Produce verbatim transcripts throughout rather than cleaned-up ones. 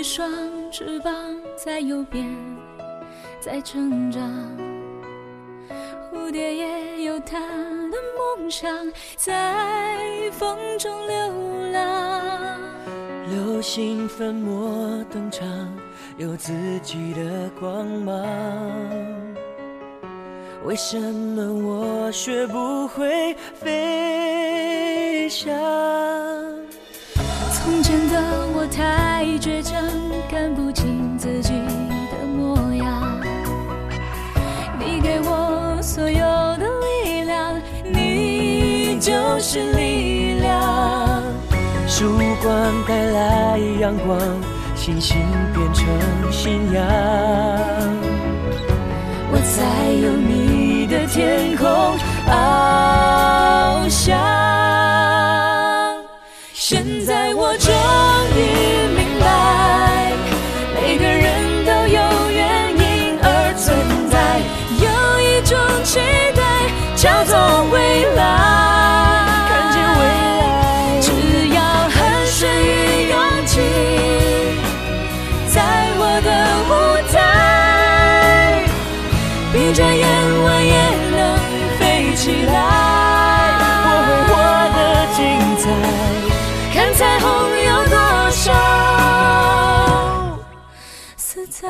双翅膀在右边，在成长。蝴蝶也有它的梦想，在风中流浪。 流星粉墨登场，有自己的光芒。为什么我学不会飞翔？ 从前的我太倔强，看不清自己的模样。你给我所有的力量，你就是力量。 曙光带来阳光，星星变成信仰。 我才有你的天空翱翔。现在我终于明白，每个人都有原因而存在，有一种期待叫做未来。 看见未来， 只要汗水与勇气，在我的舞台，闭着眼我也能飞起来。 我会活得精彩， 看彩虹有多少色彩。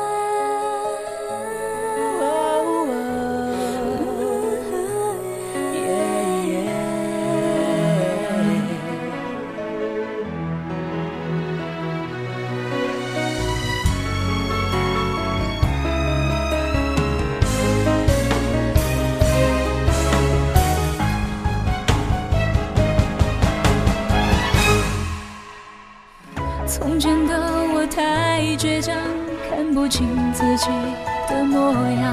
从前的我太倔强，看不清自己的模样。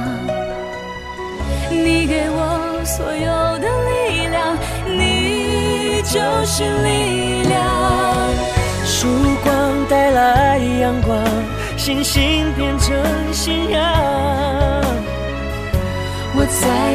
你给我所有的力量，你就是力量。 曙光带来阳光，星星变成信仰。 我在